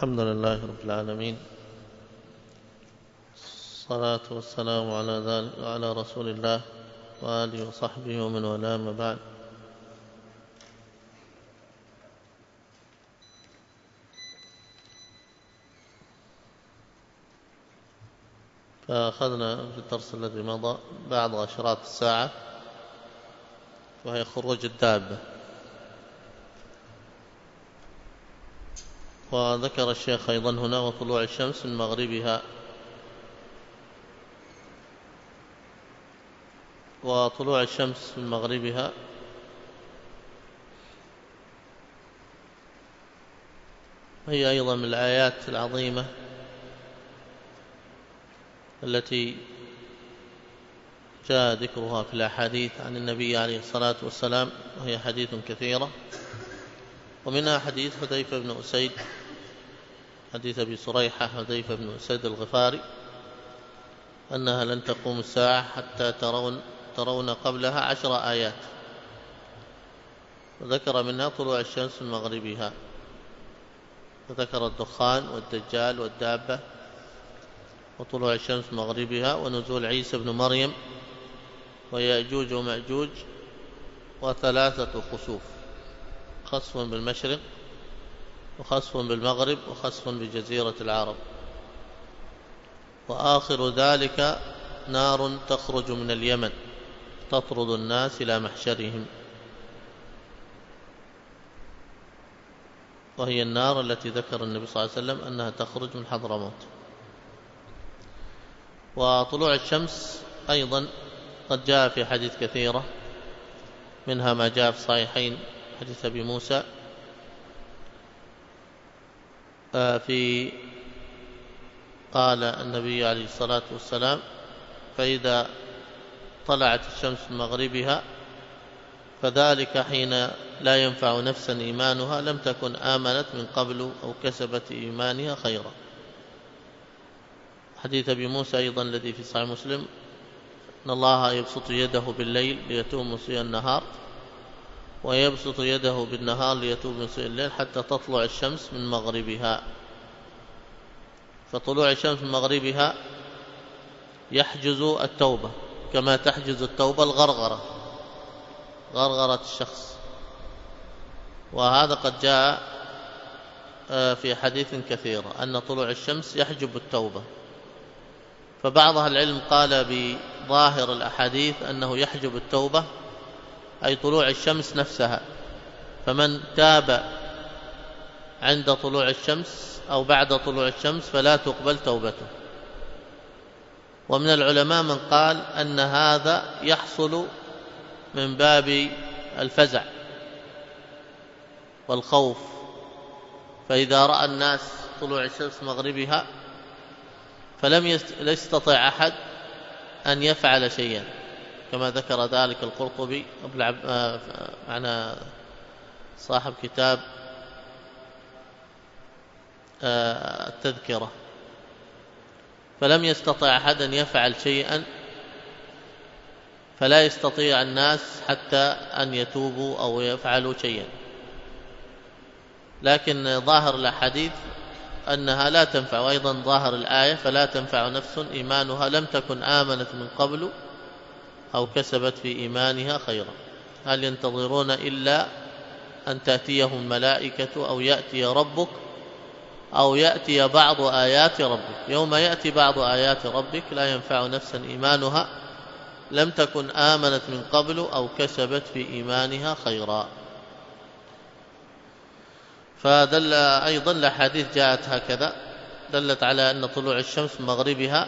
الحمد لله رب العالمين، الصلاة والسلام على رسول الله وآله وصحبه ومن والاه، أما بعد. فأخذنا في الدرس الذي مضى بعض أشراط الساعة، وهي خروج الدابة. وذكر الشيخ أيضا هنا وطلوع الشمس من مغربها. وطلوع الشمس من مغربها هي أيضا من الآيات العظيمة التي جاء ذكرها في الأحاديث عن النبي عليه الصلاة والسلام، وهي حديث كثيرة، ومنها حديث حذيفة بن أسيد، حديث أبي صريحة حذيفة بن أسيد الغفاري، أنها لن تقوم الساعة حتى ترون قبلها 10 آيات، وذكر منها طلوع الشمس من مغربها، وذكر الدخان والدجال والدابة وطلوع الشمس من مغربها ونزول عيسى بن مريم ويأجوج ومأجوج وثلاثة خسوف، خسف بالمشرق وخسف بالمغرب وخسف بجزيرة العرب، وآخر ذلك نار تخرج من اليمن تطرد الناس إلى محشرهم، وهي النار التي ذكر النبي صلى الله عليه وسلم أنها تخرج من حضرموت. وطلوع الشمس أيضا قد جاء في حديث كثيرة، منها ما جاء في صحيحين حديث أبي موسى قال النبي عليه الصلاة والسلام: فإذا طلعت الشمس من مغربها فذلك حين لا ينفع نفسا إيمانها لم تكن آمنت من قبل أو كسبت إيمانها خيرا. حديث أبي موسى أيضا الذي في صحيح مسلم: إن الله يبسط يده بالليل ليتوب مسيء النهار، ويبسط يده بالنهار ليتوب مسيء الليل حتى تطلع الشمس من مغربها. فطلوع الشمس من مغربها يحجز التوبة، كما تحجز التوبة غرغرة الشخص، وهذا قد جاء في حديث كثير أن طلوع الشمس يحجب التوبة. فبعض أهل العلم قال بظاهر الأحاديث أنه يحجب التوبة أي طلوع الشمس نفسها، فمن تاب عند طلوع الشمس أو بعد طلوع الشمس فلا تقبل توبته. ومن العلماء من قال أن هذا يحصل من باب الفزع والخوف، فإذا رأى الناس طلوع الشمس مغربها فلم يستطع أحد أن يفعل شيئا، كما ذكر ذلك القرطبي معنا صاحب كتاب التذكرة، فلم يستطع أحد أن يفعل شيئا، فلا يستطيع الناس حتى أن يتوبوا أو يفعلوا شيئا. لكن ظاهر الأحاديث أنها لا تنفع، وأيضا ظاهر الآية: فلا تنفع نفس إيمانها لم تكن آمنت من قبل أو كسبت في إيمانها خيرا. هل ينتظرون إلا أن تأتيهم الملائكة أو يأتي ربك أو يأتي بعض آيات ربك؟ يوم يأتي بعض آيات ربك لا ينفع نفسا إيمانها لم تكن آمنت من قبل أو كسبت في إيمانها خيرا. فدل أيضا الأحاديث جاءت هكذا، دلت على أن طلوع الشمس من مغربها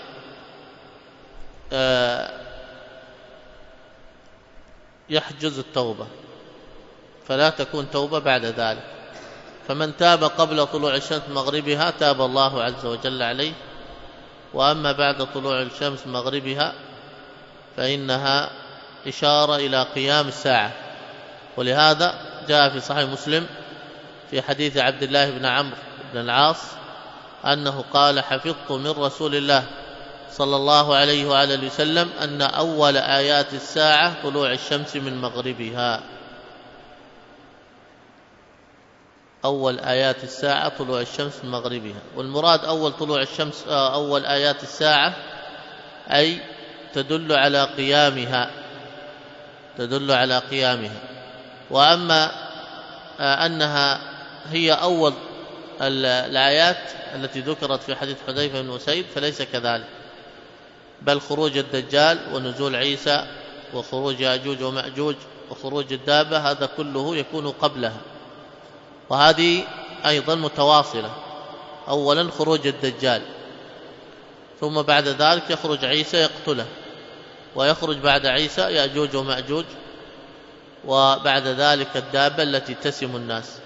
يحجز التوبة، فلا تكون توبة بعد ذلك. فمن تاب قبل طلوع الشمس من مغربها تاب الله عز وجل عليه، وأما بعد طلوع الشمس من مغربها فإنها إشارة إلى قيام الساعة. ولهذا جاء في صحيح مسلم في حديث عبد الله بن عمرو بن العاص أنه قال: حفظت من رسول الله صلى الله عليه وآله وسلم أن أول آيات الساعة طلوع الشمس من مغربها. أول آيات الساعة طلوع الشمس من مغربها. والمراد أول طلوع الشمس أول آيات الساعة أي تدل على قيامها، تدل على قيامها. وأما أنها هي أول الآيات التي ذكرت في حديث حذيفة بن أسيد فليس كذلك، بل خروج الدجال ونزول عيسى وخروج يأجوج ومأجوج وخروج الدابة هذا كله يكون قبلها، وهذه أيضا متواصلة. أولا خروج الدجال، ثم بعد ذلك يخرج عيسى يقتله، ويخرج بعد عيسى يأجوج ومأجوج، وبعد ذلك الدابة التي تسم الناس،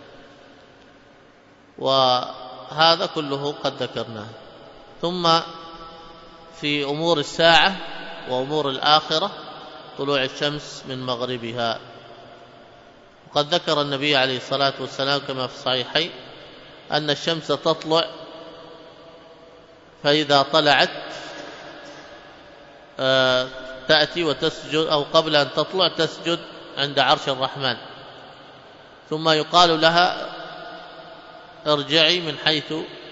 وهذا كله قد ذكرناه. ثم في أمور الساعة وأمور الآخرة طلوع الشمس من مغربها. وقد ذكر النبي عليه الصلاة والسلام كما في الصحيحين أن الشمس تطلع، فإذا طلعت تأتي وتسجد، أو قبل أن تطلع تسجد عند عرش الرحمن، ثم يقال لها ارجعي من حيث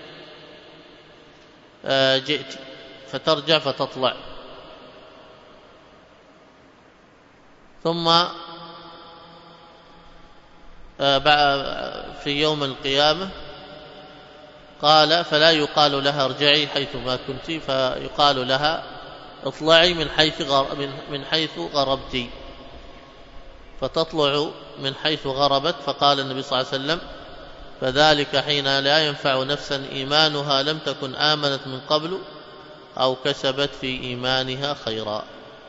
جئت، فترجع فتطلع. ثم في يوم القيامة قال فلا يقال لها ارجعي حيث ما كنت، فيقال لها اطلعي من حيث غربت، فتطلع من حيث غربت. فقال النبي صلى الله عليه وسلم فذلك حين لا ينفع نفسا إيمانها لم تكن آمنت من قبل أو كسبت في إيمانها خيرا.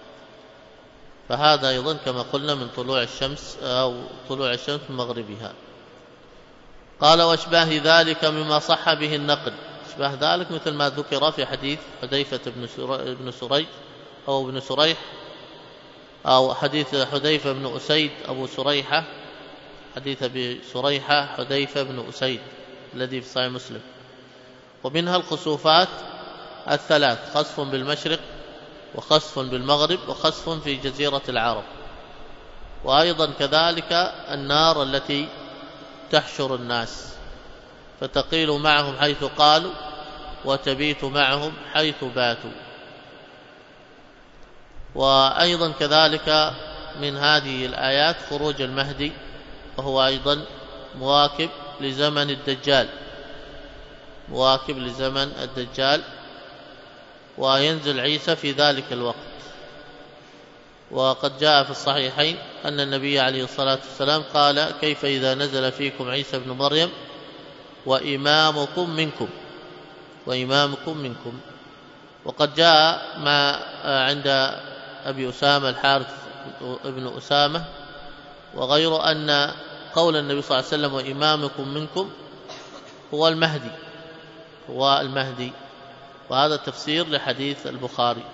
فهذا أيضا كما قلنا من طلوع الشمس أو طلوع الشمس من مغربها. قال واشباه ذلك مما صح به النقل، اشباه ذلك مثل ما ذكر في حديث حذيفة بن سريح أو حديث حذيفة بن أسيد أبو سريحة، حديث أبي سريحة حذيفة بن أسيد الذي في صحيح مسلم. ومنها الخسوفات الثلاث: خسف بالمشرق، وخسف بالمغرب، وخسف في جزيرة العرب. وأيضا كذلك النار التي تحشر الناس فتقيل معهم حيث قالوا وتبيت معهم حيث باتوا. وأيضا كذلك من هذه الآيات خروج المهدي، وهو أيضا مواكب لزمن الدجال، مواكب لزمن الدجال، وينزل عيسى في ذلك الوقت. وقد جاء في الصحيحين أن النبي عليه الصلاة والسلام قال كيف إذا نزل فيكم عيسى بن مريم وإمامكم منكم. وقد جاء ما عند أبي أسامة الحارث ابن أسامة وغيره أن قول النبي صلى الله عليه وسلم وإمامكم منكم هو المهدي، وهذا تفسير لحديث البخاري.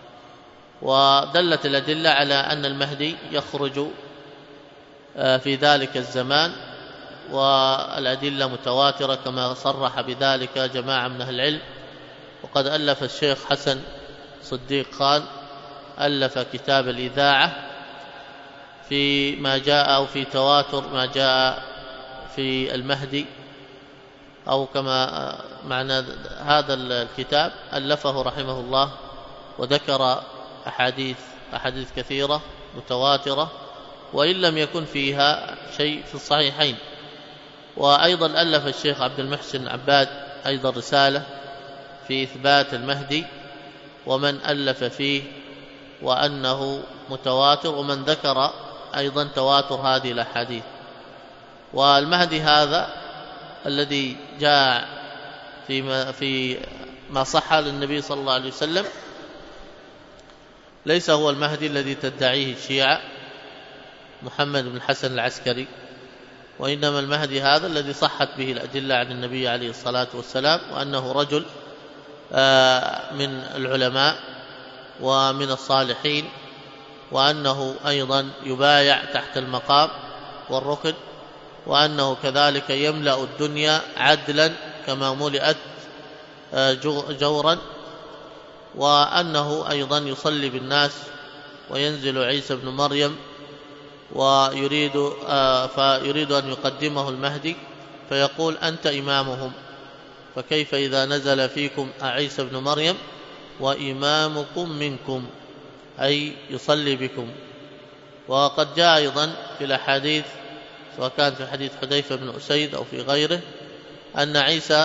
ودلت الأدلة على أن المهدي يخرج في ذلك الزمان، والأدلة متواترة كما صرح بذلك جماعة من أهل العلم. وقد ألف الشيخ حسن صديق خان ألف كتاب الإذاعة في ما جاء أو في تواتر ما جاء في المهدي، أو كما معنى هذا الكتاب ألفه رحمه الله، وذكر أحاديث كثيرة متواترة وإن لم يكن فيها شيء في الصحيحين. وأيضا ألف الشيخ عبد المحسن عباد أيضا رسالة في إثبات المهدي، ومن ألف فيه وأنه متواتر، ومن ذكر أيضا تواتر هذه الأحاديث. والمهدي هذا الذي جاء في ما صح للنبي صلى الله عليه وسلم ليس هو المهدي الذي تدعيه الشيعة محمد بن الحسن العسكري، وإنما المهدي هذا الذي صحت به الأدلة عن النبي عليه الصلاة والسلام، وأنه رجل من العلماء ومن الصالحين، وأنه أيضا يبايع تحت المقام والركن، وأنه كذلك يملأ الدنيا عدلا كما ملئت جورا، وأنه أيضا يصلي بالناس، وينزل عيسى بن مريم فيريد أن يقدمه المهدي فيقول أنت إمامهم، فكيف إذا نزل فيكم عيسى ابن مريم وإمامكم منكم، أي يصلي بكم. وقد جاء أيضا في الأحاديث، سواء كان في حديث حذيفة بن أسيد أو في غيره، أن عيسى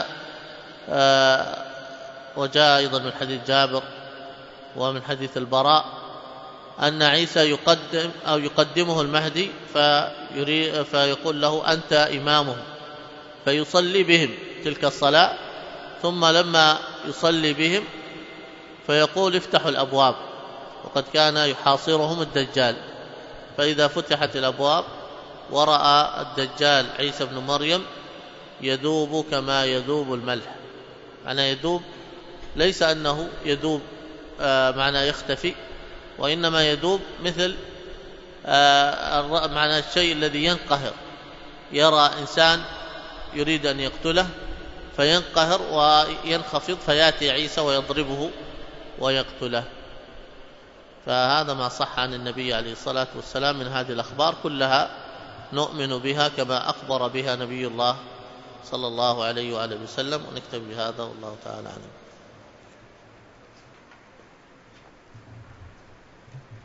وجاء أيضا من حديث جابر ومن حديث البراء أن عيسى يقدمه المهدي فيقول له أنت إمامهم، فيصلي بهم تلك الصلاة، ثم لما يصلي بهم فيقول افتحوا الأبواب، وقد كان يحاصرهم الدجال، فإذا فتحت الأبواب ورأى الدجال عيسى بن مريم يذوب كما يذوب الملح، معنى يذوب ليس أنه يذوب معنى يختفي، وإنما يذوب مثل معنى الشيء الذي ينقهر، يرى إنسان يريد أن يقتله فينقهر وينخفض فيأتي عيسى ويضربه ويقتله. فهذا ما صح عن النبي عليه الصلاة والسلام من هذه الأخبار، كلها نؤمن بها كما أخبر بها نبي الله صلى الله عليه وآله وسلم. ونكتب بهذا والله تعالى أعلم.